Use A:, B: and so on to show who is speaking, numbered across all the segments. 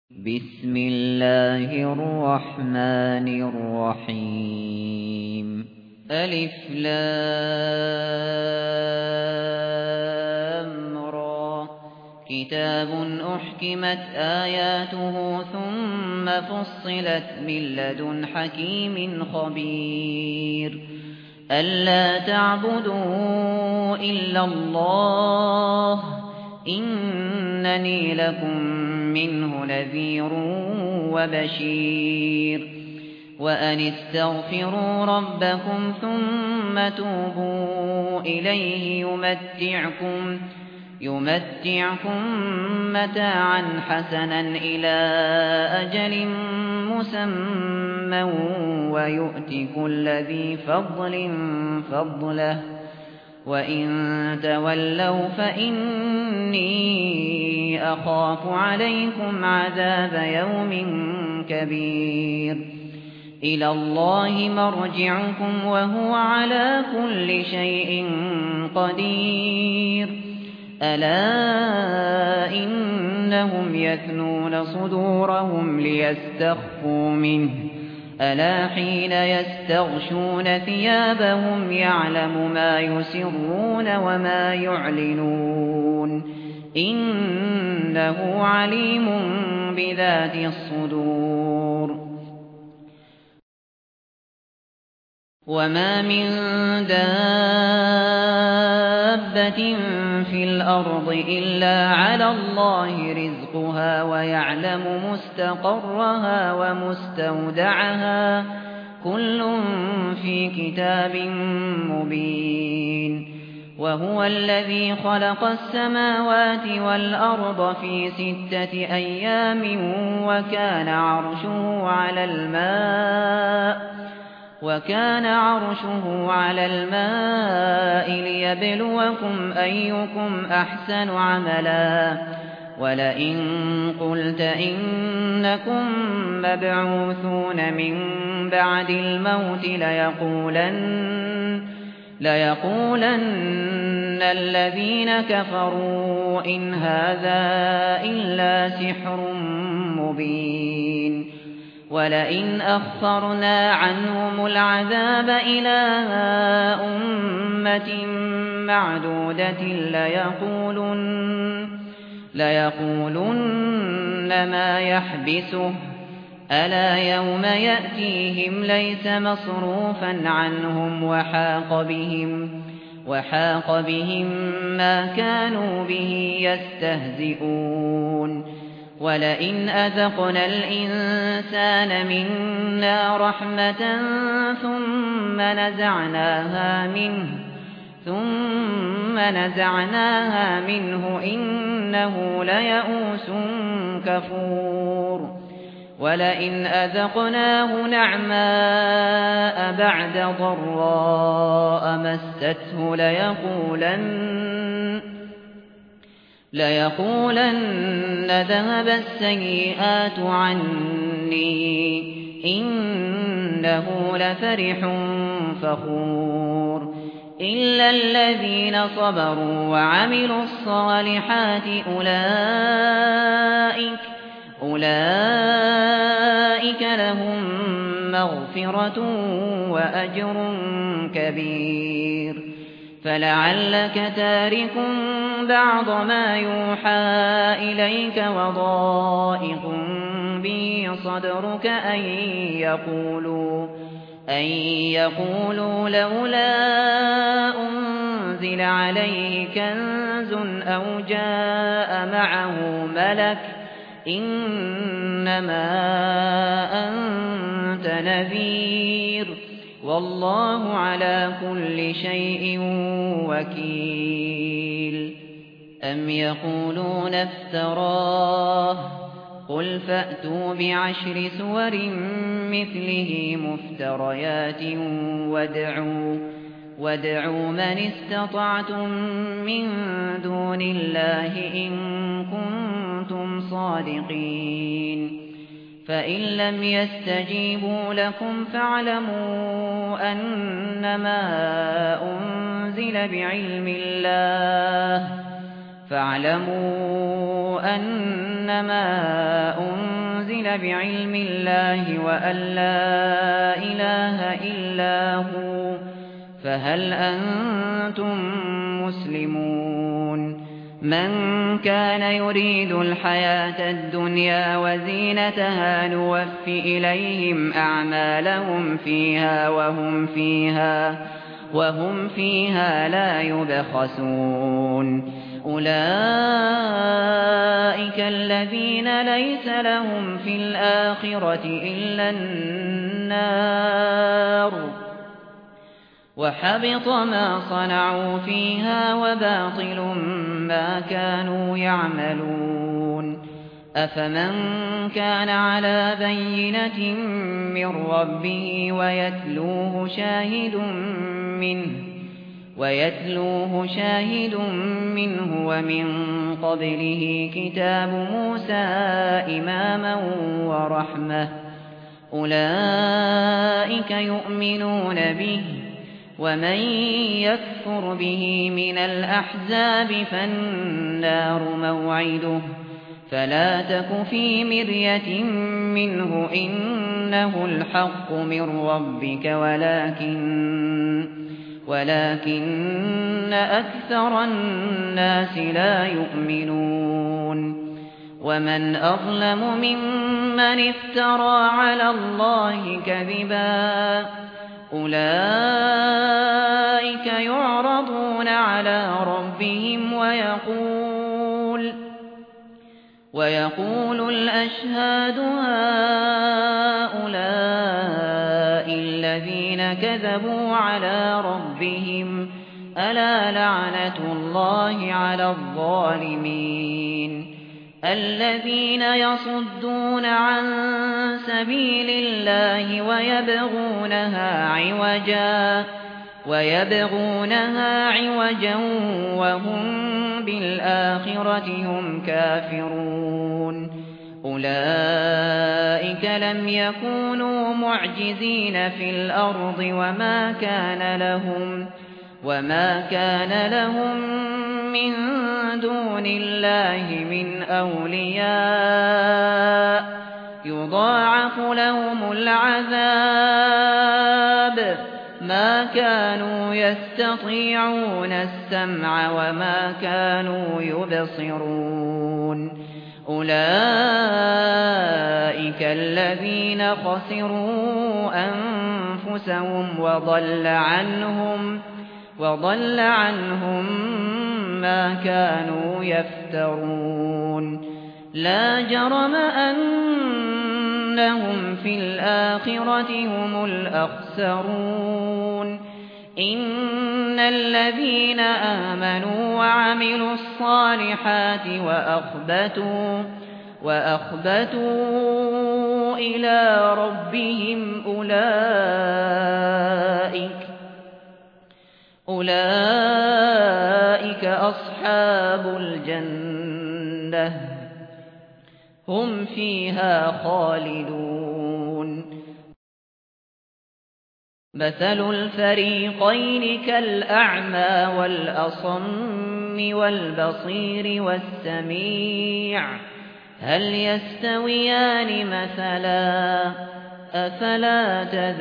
A: بسم الله الرحمن الرحيم ألف لام را كتاب أحكمت آياته ثم فصلت من لدن حكيم خبير ألا تعبدوا إلا الله إنني لكم منه نذير وبشير وأن استغفروا ربكم ثم توبوا إليه يمتعكم متاعا حسنا إلى أجل مسمى ويؤت كل ذي فضل فضله وإن تولوا فإني أخاف عليكم عذاب يوم كبير إلى الله مرجعكم وهو على كل شيء قدير ألا إنهم يثنون صدورهم ليستخفوا منه ألا حين يستغشون ثيابهم يعلم ما يسرون وما يعلنون إنه عليم بذات الصدور وما من دابة في الأرض إلا على الله رزقها ويعلم مستقرها ومستودعها كل في كتاب مبين وهو الذي خلق السماوات والأرض في 6 أيام وكان عرشه على الماء ليبلوكم أيكم أحسن عملا ولئن قلت إنكم مبعوثون من بعد الموت ليقولن الذين كفروا إن هذا إلا سحر مبين ولئن أخرنا عنهم العذاب إلى أمة معدودة ليقولن ما يحبسه ألا يوم يأتيهم ليس مصروفا عنهم وحاق بهم ما كانوا به يستهزئون ولئن أذقنا الإنسان منا رحمة ثم نزعناها منه إنه ليئوس كفور ولئن أذقناه نعماء بعد ضراء مسته ليقولن ذهب السيئات عني إنه لفرح فخور إلا الذين صبروا وعملوا الصالحات أولئك لهم مغفرة وأجر كبير فلعلك تارك بعض ما يوحى إليك وضائق به صدرك أن يقولوا لولا أنزل عليه كنز أو جاء معه ملك إنما أنت نذير والله على كل شيء وكيل أم يقولون افتراه قل فأتوا ب10 سور مثله مفتريات وادعوا من استطعتم من دون الله إن كنتم صادقين فإن لم يستجيبوا لكم فاعلموا أنما أنزل بعلم الله فاعلموا أنما أنزل بعلم الله وأن لا إله إلا هو فهل أنتم مسلمون من كان يريد الحياة الدنيا وزينتها نوف إليهم أعمالهم فيها وهم فيها لا يبخسون أولئك الذين ليس لهم في الآخرة إلا النار وحبط ما صنعوا فيها وباطل ما كانوا يعملون أفمن كان على بينة من ربه ويتلوه شاهد منه ومن قبله كتاب موسى إماما ورحمة أولئك يؤمنون به ومن يكفر به من الأحزاب فالنار موعده فلا تك في مرية منه إنه الحق من ربك ولكن أكثر الناس لا يؤمنون ومن أظلم ممن افترى على الله كذبا أولئك يعرضون على ربهم ويقول الأشهاد هؤلاء الذين كذبوا على ربهم ألا لعنة الله على الظالمين الذين يصدون عن سبيل الله ويبغونها عوجا وهم بالآخرة هم كافرون أولئك لم يكونوا معجزين في الأرض وما كان لهم من دون الله من أولياء يضاعف لهم العذاب ما كانوا يستطيعون السمع وما كانوا يبصرون أولئك الذين خسروا أنفسهم وضل عنهم ما كانوا يفترون لا جرم أنهم في الآخرة هم الأخسرون إن الذين آمنوا وعملوا الصالحات وأخبتوا إلى ربهم أولئك أصحاب الجنة هم فيها خالدون مثل الفريقين كالأعمى والأصم والبصير والسميع هل يستويان مثلا أفلا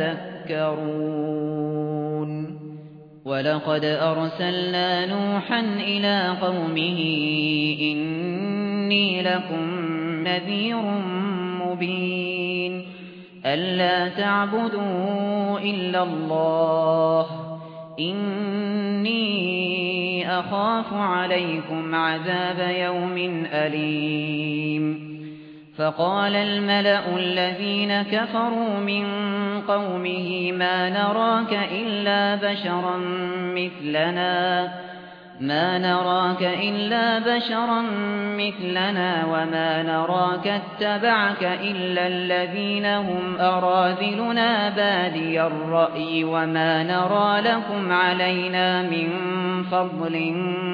A: تذكرون ولقد أرسلنا نوحا إلى قومه إني لكم نذير مبين ألا تعبدوا إلا الله إني أخاف عليكم عذاب يوم أليم فقال الملأ الذين كفروا من قومه ما نراك إلا بشرا مثلنا وما نراك اتبعك إلا الذين هم أراذلنا بادي الرأي وما نرى لكم علينا من فضل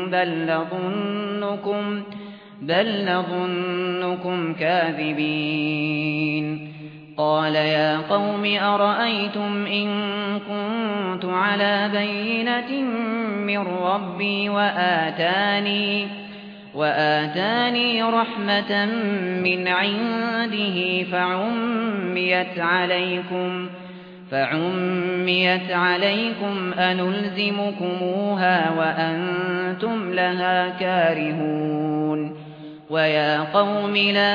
A: بل نظنكم كاذبين قال يا قوم أرأيتم إن كنت على بينة من ربي وآتاني رحمة من عنده فعميت عليكم أنلزمكموها وأنتم لها كارهون ويا قوم لا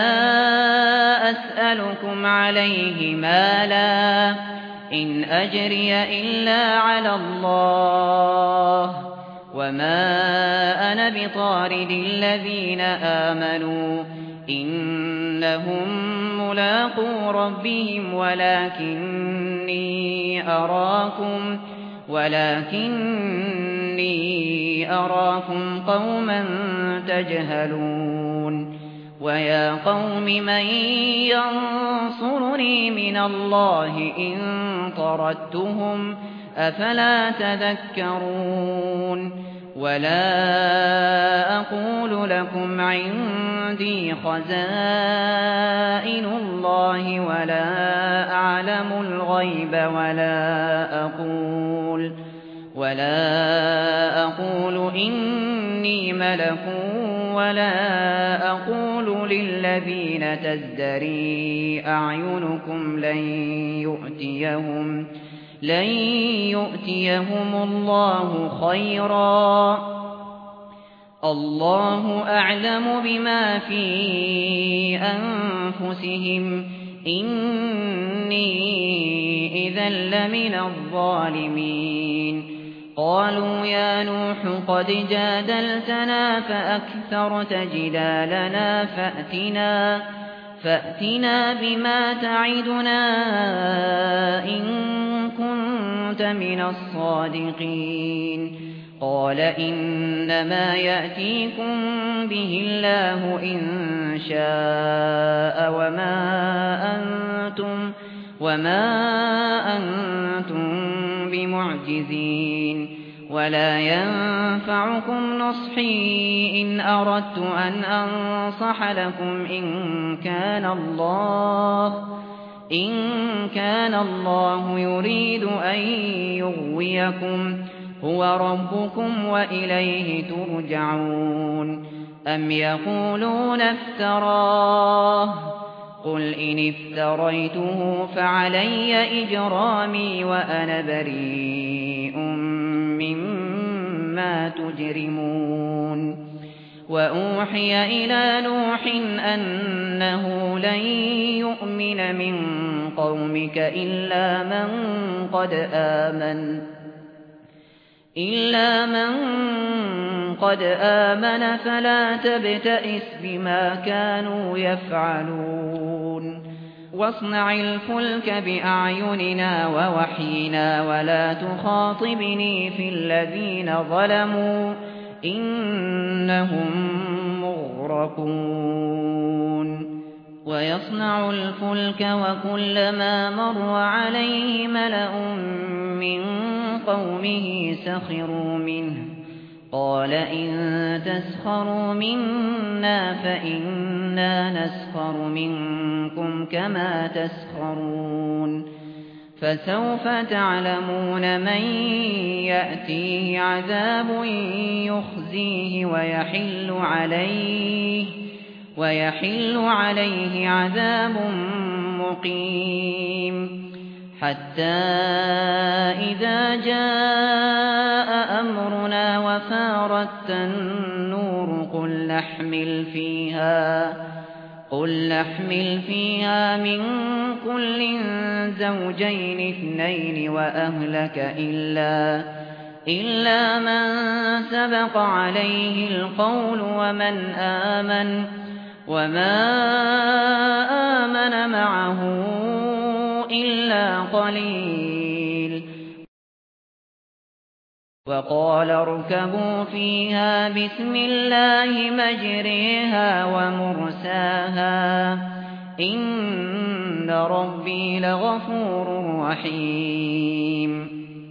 A: أسألكم عليه مالا إن أجري إلا على الله وما أنا بطارد الذين آمنوا إنهم ملاقو ربهم ولكني أراكم قوما تجهلون ويا قوم من ينصرني من الله إن طردتهم أفلا تذكرون ولا أقول لكم عندي خزائن الله ولا أعلم الغيب ولا أقول إني ملك ولا أقول للذين تزدري أعينكم لن يؤتيهم الله خيرا الله أعلم بما في أنفسهم إني إذا لمن الظالمين قالوا يا نوح قد جادلتنا فأكثرت جدالنا فأتنا بما تعدنا إن كنت من الصادقين قال إنما يأتيكم به الله إن شاء وما أنتم بمعجزين ولا ينفعكم نصحي إن أردت أن أنصح لكم إن كان الله يريد أن يغويكم هو ربكم وإليه ترجعون أم يقولون افتراه قل إن افتريته فعلي إجرامي وأنا بريء مما تجرمون وأوحي إلى نوح أنه لن يؤمن من قومك إلا من قد آمن فلا تبتئس بما كانوا يفعلون واصنع الفلك بأعيننا ووحينا ولا تخاطبني في الذين ظلموا إنهم مغرقون ويصنع الفلك وكلما مر عليه ملأ من قومه سخروا منه قال إن تسخروا منا فإنا نسخر منكم كما تسخرون فسوف تعلمون من يأتيه عذاب يخزيه ويحل عليه عذاب مقيم حتى إذا جاء أمرنا وفارت النور قل نحمل فيها من كل زوجين اثنين وأهلك إلا من سبق عليه القول وما آمن معه إلا قليل وقال اركبوا فيها بسم الله مجريها ومرساها إن ربي لغفور رحيم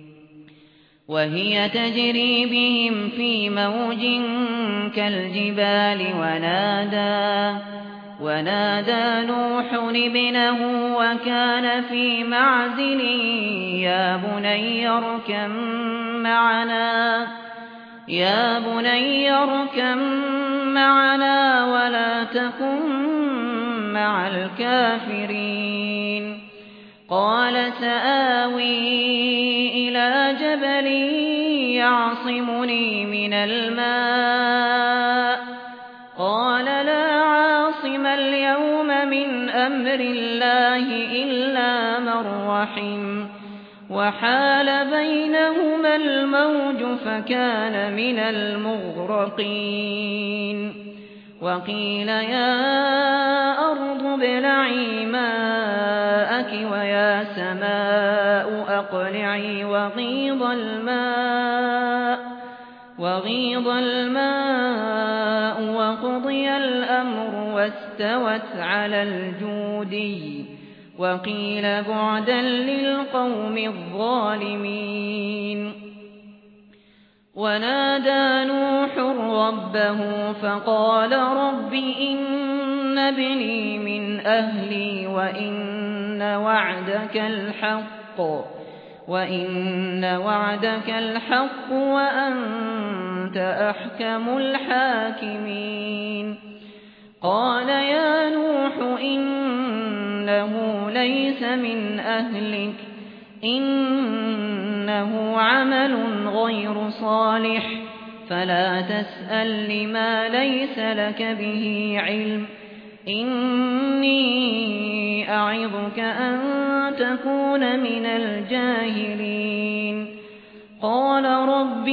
A: وهي تجري بهم في موج كالجبال ونادى نوح ابنه وكان في معزل يا بني اركب معنا ولا تكن مع الكافرين قال سآوي إلى جبل يعصمني من الماء قال لا عاصم اليوم من أمر الله إلا من رحم وحال بينهما الموج فكان من المغرقين وقيل يا أرض ابلعي ماءك ويا سماء أقلعي وغيض الماء وقضي الأمر واستوت على الجودي وقيل بعدا للقوم الظالمين ونادى نوح ربه فقال رب إن ابني من أهلي وإن وعدك الحق وأنت أحكم الحاكمين قال يا نوح إنه ليس من أهلك إنه عمل غير صالح فلا تسأل لما ليس لك به علم إني أعظك أن تكون من الجاهلين قال رب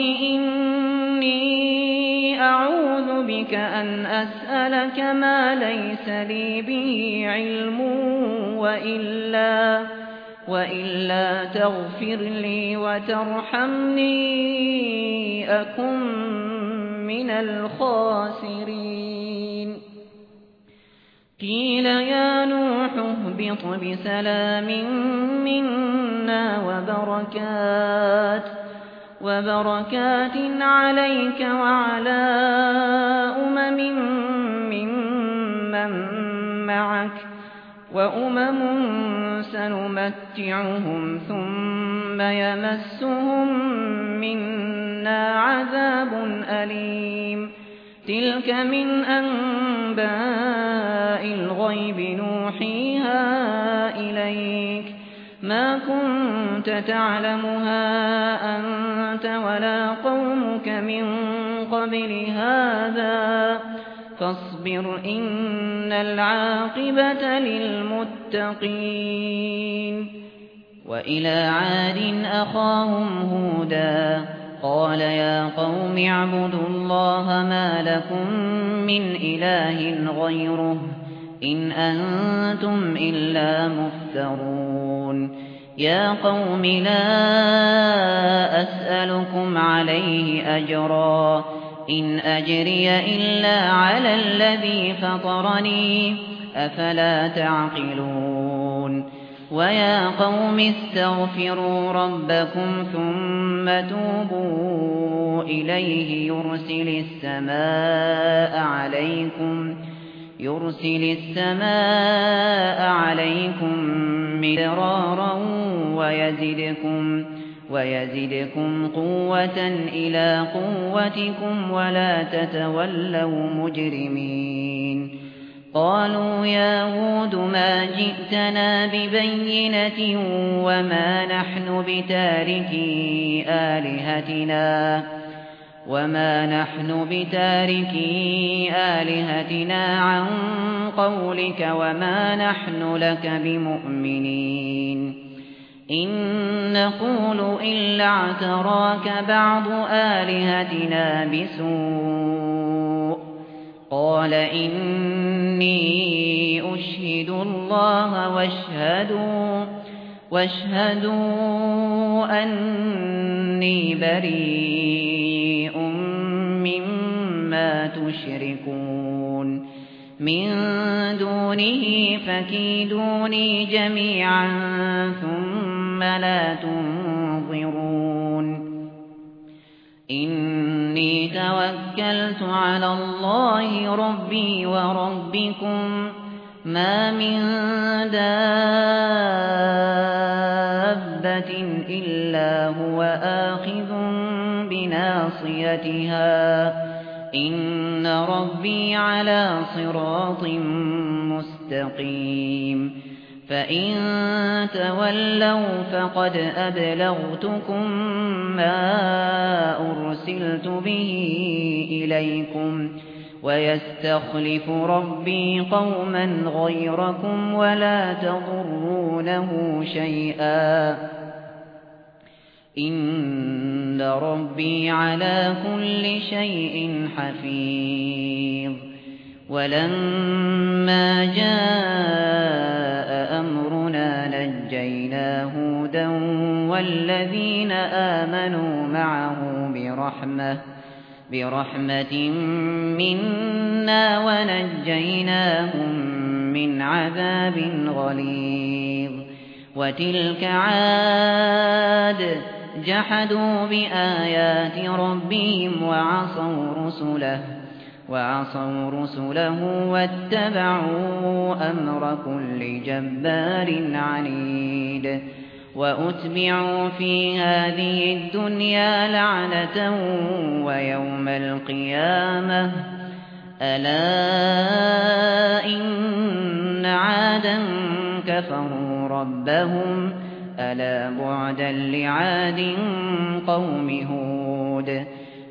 A: إني أعوذ بك أن أسألك ما ليس لي به علم وإلا تغفر لي وترحمني أكن من الخاسرين قيل يا نوح اهبط بسلام منا وبركات عليك وعلى ممن معك وأمم سنمتعهم ثم يمسهم منا عذاب أليم تلك من أنباء الغيب نوحيها إليك ما كنت تعلمها أنت ولا قومك من قبل هذا فاصبر إن العاقبة للمتقين وإلى عاد أخاهم هودا قال يا قوم اعبدوا الله ما لكم من إله غيره إن أنتم إلا مفترون يا قوم لا أسألكم عليه أجرا إن أجري إلا على الذي فطرني أفلا تعقلون ويا قوم استغفروا ربكم ثم توبوا إليه يرسل السماء عليكم مدرارا ويزدكم قوة إلى قوتكم ولا تتولوا مجرمين قالوا يا هود ما جئتنا ببينة وما نحن بتاركي آلهتنا عن قولك وما نحن لك بمؤمنين إن نقول إلا اعتراك بعض آلهتنا بسوء قال إني أشهد الله واشهدوا أني بريء مما تشركون من دونه فكيدوني جميعا ثم لا تنظرون إني توكلت على الله ربي وربكم ما من دابة إلا هو آخذ بناصيتها إن ربي على صراط مستقيم فإن تولوا فقد أبلغتكم ما أرسلت به إليكم ويستخلف ربي قوما غيركم ولا تضرونه شيئا إن ربي على كل شيء حفيظ ولما جاء أمرنا نجينا هودا والذين آمنوا معه برحمة منا ونجيناهم من عذاب غليظ وتلك عاد جحدوا بآيات ربهم وعصوا رسله واتبعوا أمر كل جبار عنيد وأتبعوا في هذه الدنيا لعنة ويوم القيامة ألا إن عادا كفروا ربهم ألا بعدا لعاد قوم هود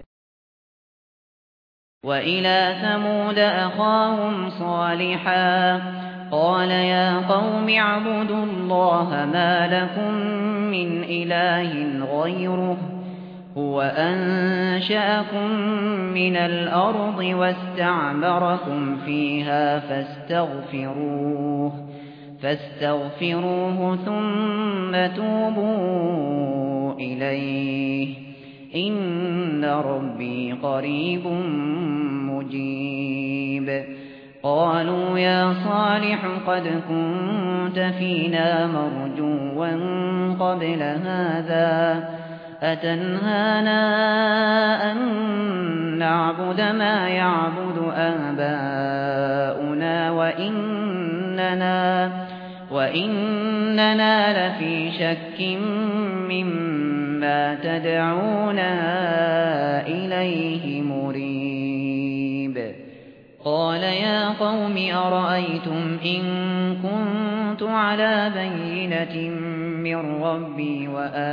A: وإلى ثمود أخاهم صالحا قال يا قوم اعبدوا الله ما لكم من إله غيره هو أنشأكم من الأرض واستعمركم فيها فاستغفروه ثم توبوا إليه إن ربي قريب مجيب قالوا يا صالح قد كنت فينا مرجوا قبل هذا أتنهانا أن نعبد ما يعبد آباؤنا وإننا لفي شك مما تدعونا إليه مريب قال يا قوم أرأيتم إن كنت على بينة من ربي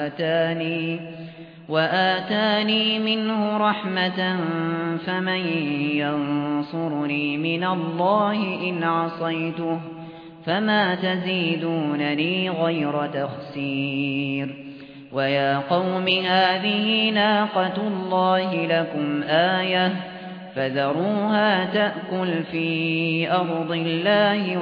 A: وآتاني منه رحمة فمن ينصرني من الله إن عصيته فما تزيدونني غير تخسير ويا قوم هذه ناقة الله لكم آية فذروها تأكل في أرض الله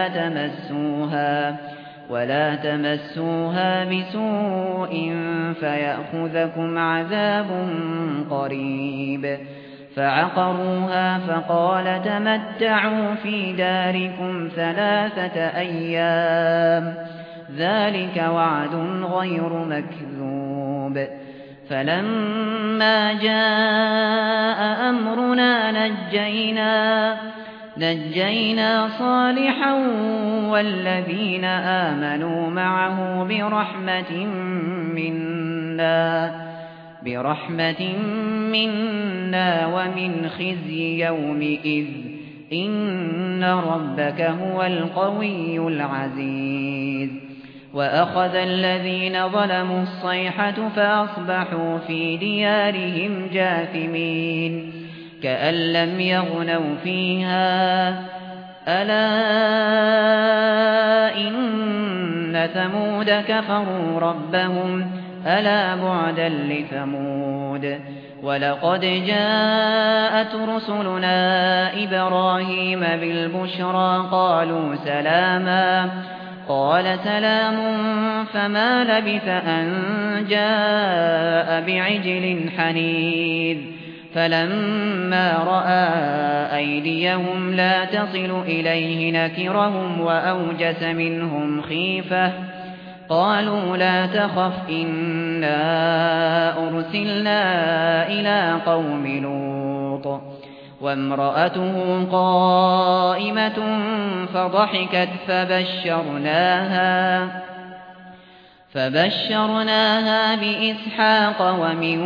A: ولا تمسوها بسوء فيأخذكم عذاب قريب فعقروها فقال تمتعوا في داركم 3 أيام ذلك وعد غير مكذوب فلما جاء أمرنا نجينا صالحا والذين آمنوا معه برحمة منا ومن خزي يومئذ إن ربك هو القوي العزيز وأخذ الذين ظلموا الصيحة فأصبحوا في ديارهم جاثمين كأن لم يغنوا فيها ألا إن ثمود كفروا ربهم ألا بعدا لثمود ولقد جاءت رسلنا إبراهيم بالبشرى قالوا سلاما قال سلام فما لبث أن جاء بعجل حنيذ فلما رأى أيديهم لا تصل إليه نكرهم وأوجس منهم خيفة قالوا لا تخف إنا أرسلنا إلى قوم لوط وامرأته قائمة فضحكت فبشرناها بإسحاق ومن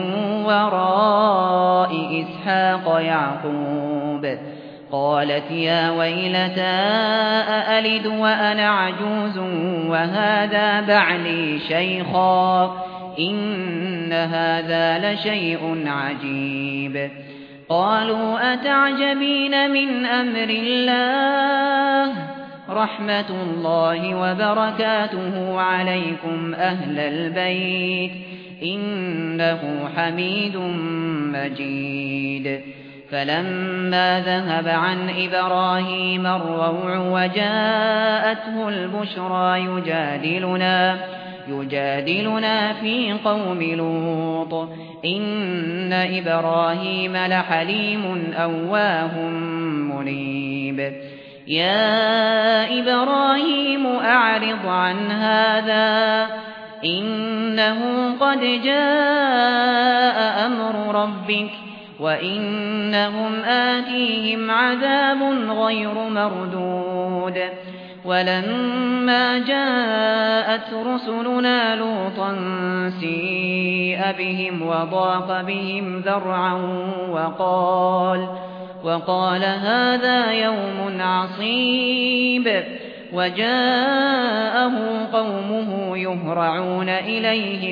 A: وراء إسحاق يعقوب. قالت يا ويلتى أألد وأنا عجوز وهذا بعلي شيخا إن هذا لشيء عجيب. قالوا أتعجبين من أمر الله رحمة الله وبركاته عليكم أهل البيت إنه حميد مجيد. فلما ذهب عن إبراهيم الروع وجاءته البشرى يجادلنا في قوم لوط إن إبراهيم لحليم أواه منيب. يا إبراهيم أعرض عن هذا إنه قد جاء أمر ربك وإنهم آتيهم عذاب غير مردود. ولما جاءت رسلنا لوطا سيء بهم وضاق بهم ذرعا وقال هذا يوم عصيب. وجاءه قومه يهرعون إليه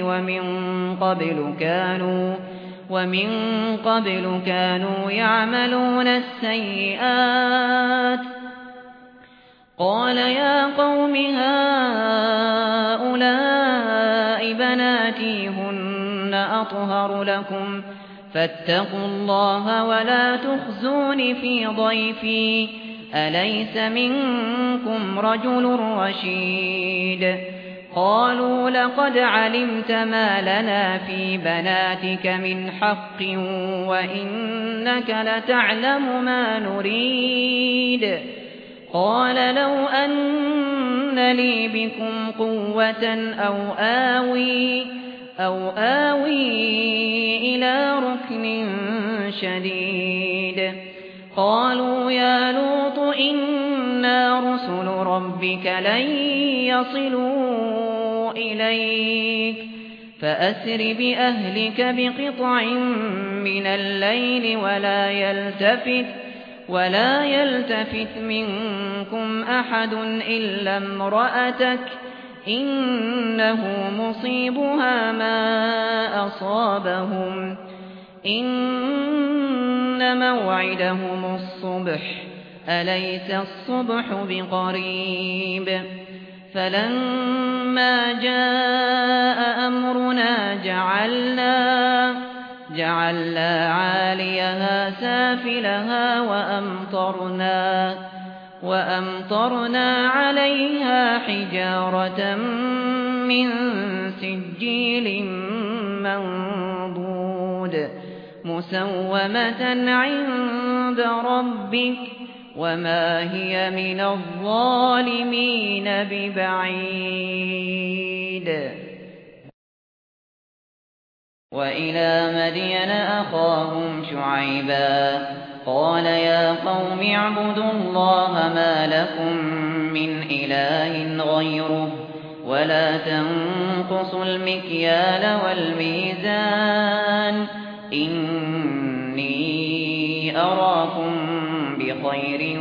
A: ومن قبل كانوا يعملون السيئات. قال يا قوم هؤلاء بناتي هن أطهر لكم فاتقوا الله ولا تخزون في ضيفي أليس منكم رجل رشيد. قالوا لقد علمت ما لنا في بناتك من حق وإنك لتعلم ما نريد. قال لو أن لي بكم قوة أو آوي إلى ركن شديد. قالوا يا لوط إنا رسل ربك لن يصلوا إليك فأسر بأهلك بقطع من الليل ولا يلتفت منكم أحد إلا امرأتك إنه مصيبها ما أصابهم إن موعدهم الصبح أليس الصبح بقريب. فلما جاء أمرنا جعلنا عاليها سافلها وأمطرنا عليها حجارة من سجيل منضود مسومة عند ربك وما هي من الظالمين ببعيد. وإلى مدين أخاهم شعيبا قال يا قوم اعبدوا الله ما لكم من إله غيره ولا تنقصوا المكيال والميزان إني أراكم بخير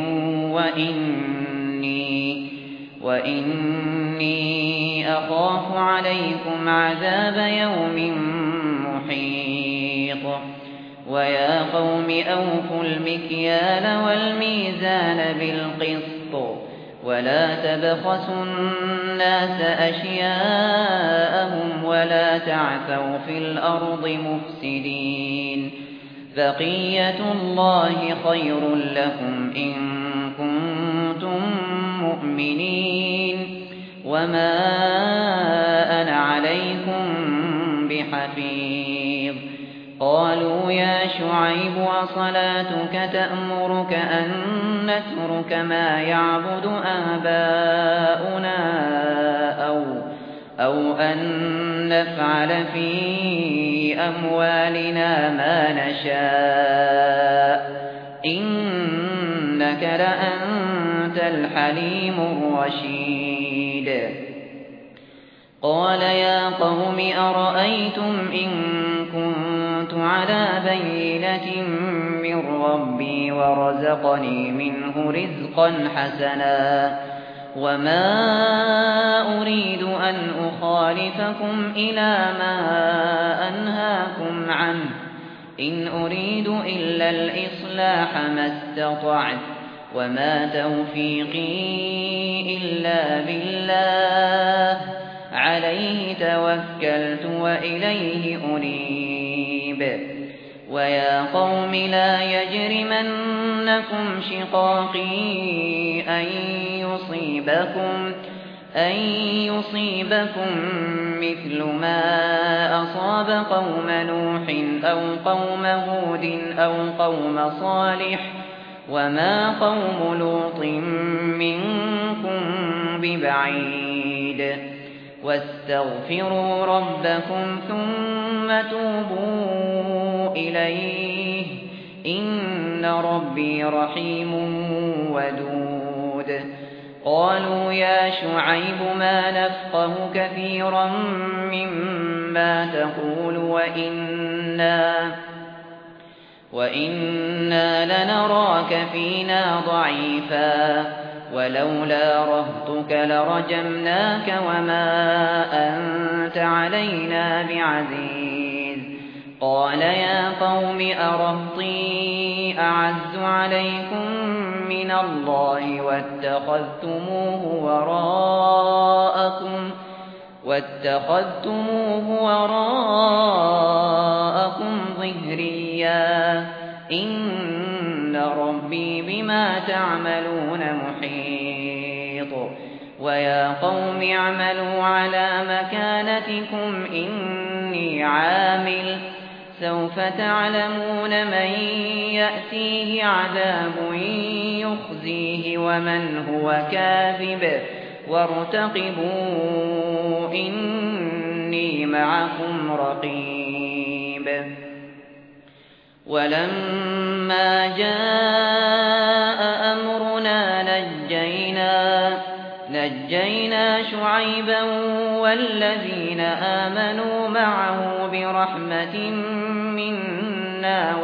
A: وإني أخاف عليكم عذاب يوم محيط. ويا قوم أوفوا المكيال والميزان بالقسط ولا تبخسوا الناس أشياءهم ولا تعثوا في الأرض مفسدين بقية الله خير لكم إن كنتم مؤمنين وما أنا عليكم بحفيظ. قالوا يا شعيب وصلاتك تأمرك أن نترك ما يعبد آباؤنا أو أن نفعل في أموالنا ما نشاء إنك لأنت الحليم الرشيد. قال يا قوم أرأيتم إن كنت على بينة من ربي ورزقني منه رزقا حسنا وما أريد أن أخالفكم إلى ما أنهاكم عنه إن أريد إلا الإصلاح ما استطعت وما توفيقي إلا بالله عليه توكلت وإليه أنيب ويا قوم لا يجرمنكم شقاقي أن يصيبكم مثل ما أصاب قوم نوح أو قوم هود أو قوم صالح وما قوم لوط منكم ببعيد واستغفروا ربكم ثم توبوا إليه إن ربي رحيم ودود قالوا يا شعيب ما نفقه كثيرا مما تقول وإنا لنراك فينا ضعيفا ولولا رهطك لرجمناك وما أنت علينا بعزيز قال يا قوم أرهطي أعز عليكم من الله واتخذتموه وراءكم ظهريا إن ربي بما تعملون محيط ويا قوم اعملوا على مكانتكم إني عامل سوف تعلمون من يأتيه عذاب يخزيه ومن هو كاذب وارتقبوا إني معكم رقيب ولما جاء أمرنا نجينا شعيبا والذين آمنوا معه برحمة منا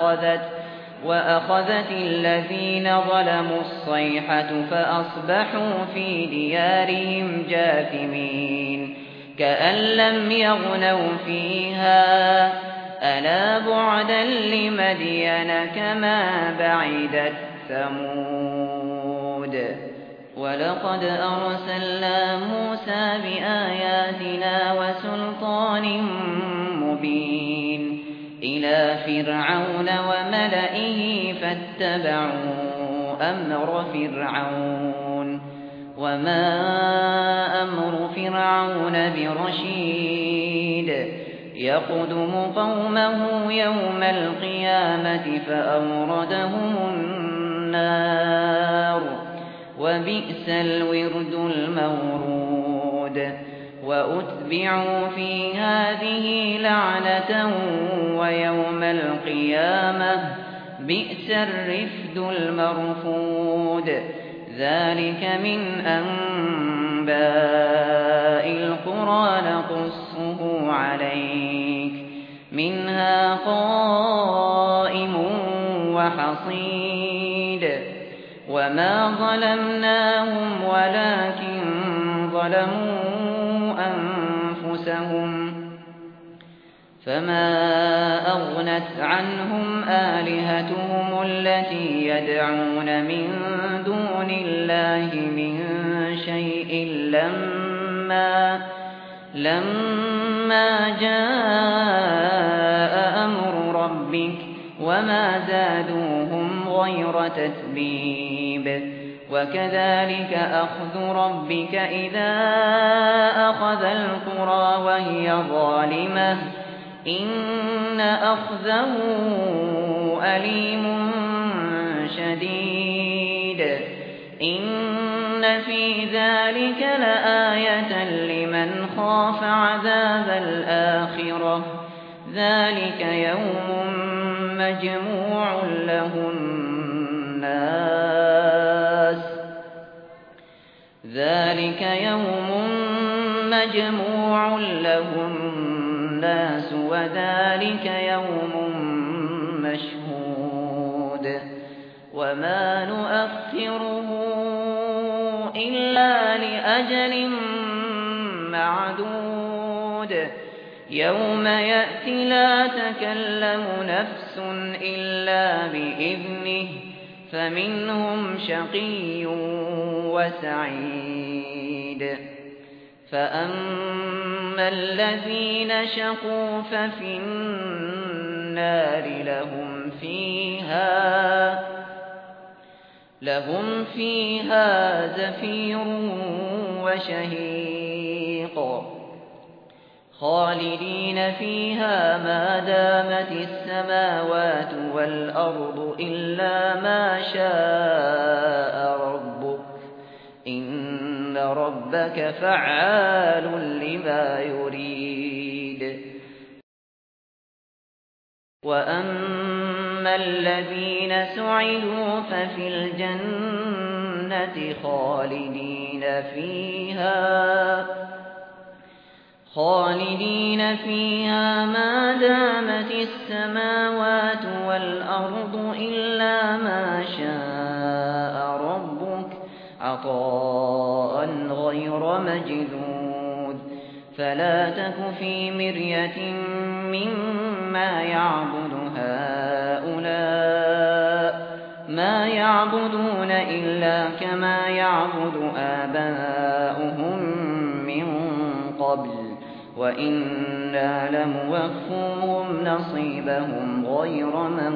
A: وأخذت الذين ظلموا الصيحة فأصبحوا في ديارهم جاثمين كأن لم يغنوا فيها ألا بعدا لمدين كما بعدت ثمود ولقد أرسلنا موسى بآياتنا وسلطان مبين إلى فرعون وملئه فاتبعوا أمر فرعون وما أمر فرعون برشيد يقدم قومه يوم القيامة فأوردهم النار وبئس الورد المورود وأتبعوا في هذه لعنة ويوم القيامة بئس الرفد المرفود ذلك من أنباء القرى نقصه عليك منها قائم وحصيد وما ظلمناهم ولكن ظلموا أنفسهم فما أغنت عنهم آلهتهم التي يدعون من دون الله من شيء لما جاء أمر ربك وما زادوهم غير تتبيب وكذلك أخذ ربك إذا أخذ القرى وهي ظالمة إن أخذه أليم شديد إن في ذلك لآية لمن خاف عذاب الآخرة ذلك يوم مجموع له الناس مجموع له الناس وذلك يوم مشهود وما نؤخره إلا لأجل معدود يوم يأتي لا تكلم نفس إلا بإذنه فمنهم شقي وسعيد فأما الذين شقوا ففي النار لهم فيها زفير وشهيق خالدين فيها ما دامت السماوات والأرض إلا ما شاء ربك إن ربك فعال لما يريد وأما الذين سعدوا ففي الجنة خالدين فيها ما دامت السماوات والأرض إلا ما شاء ربك عطاء غير مجذوذ فلا تك في مرية مما يعبد هؤلاء ما يعبدون إلا كما يعبد آباؤهم من قبل وإنا لموفوهم نصيبهم غير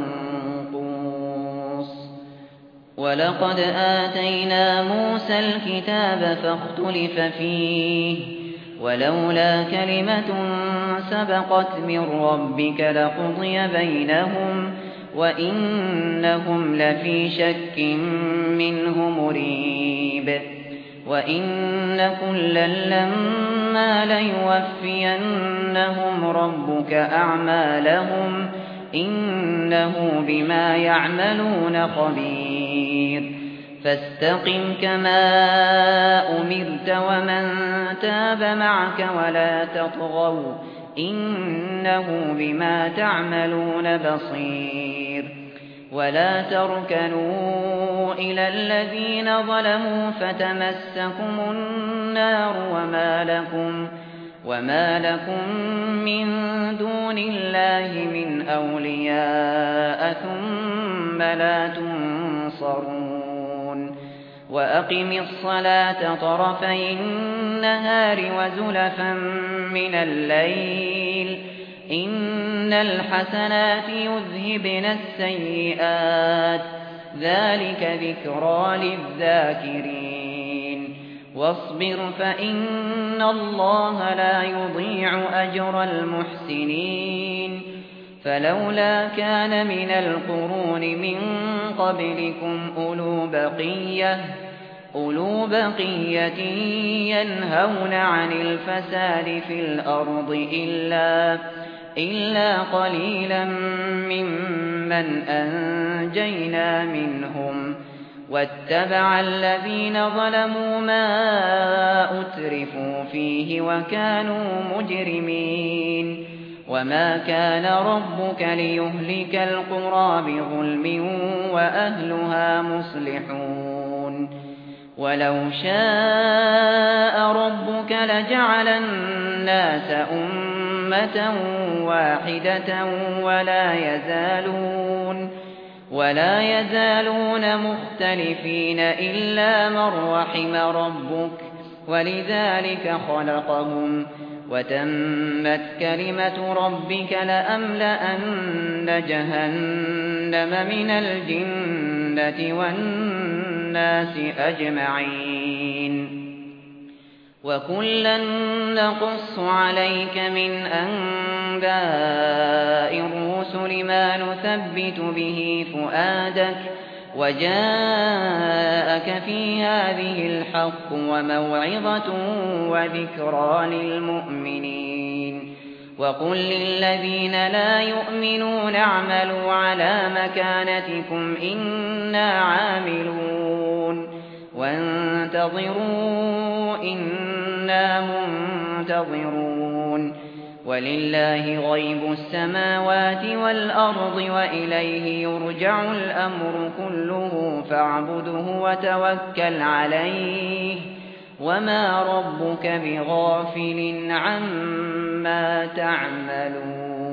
A: منقوص ولقد آتينا موسى الكتاب فاختلف فيه ولولا كلمة سبقت من ربك لقضي بينهم وإنهم لفي شك منه مريب وإن كلا لما ليوفينهم ربك أعمالهم إنه بما يعملون خبير فاستقم كما أمرت ومن تاب معك ولا تطغوا إنه بما تعملون بصير ولا تركنوا إلى الذين ظلموا فتمسكم النار وما لكم من دون الله من أولياء ثم لا تنصرون وأقم الصلاة طرفي النهار وزلفا من الليل إن الحسنات يذهبن السيئات ذلك ذكرى للذاكرين واصبر فإن الله لا يضيع أجر المحسنين فلولا كان من القرون من قبلكم أولو بقية ينهون عن الفساد في الأرض إلا قليلا ممن أنجينا منهم واتبع الذين ظلموا ما أترفوا فيه وكانوا مجرمين وما كان ربك ليهلك القرى بظلم وأهلها مصلحون ولو شاء ربك لجعل الناس أمة واحدة ولا يزالون مختلفين إلا من رحم ربك ولذلك خلقهم وتمت كلمة ربك لأملأن جهنم من الجنة والناس أجمعين وكلا نقص عليك من أنباء الرسل ما نثبت به فؤادك وجاءك في هذه الحق وموعظة وذكرى للمؤمنين وقل للذين لا يؤمنون اعملوا على مكانتكم إنا عاملون وانتظروا إنا منتظرون منتظرون ولله غيب السماوات والأرض وإليه يرجع الأمر كله فاعبده وتوكل عليه وما ربك بغافل عما تعملون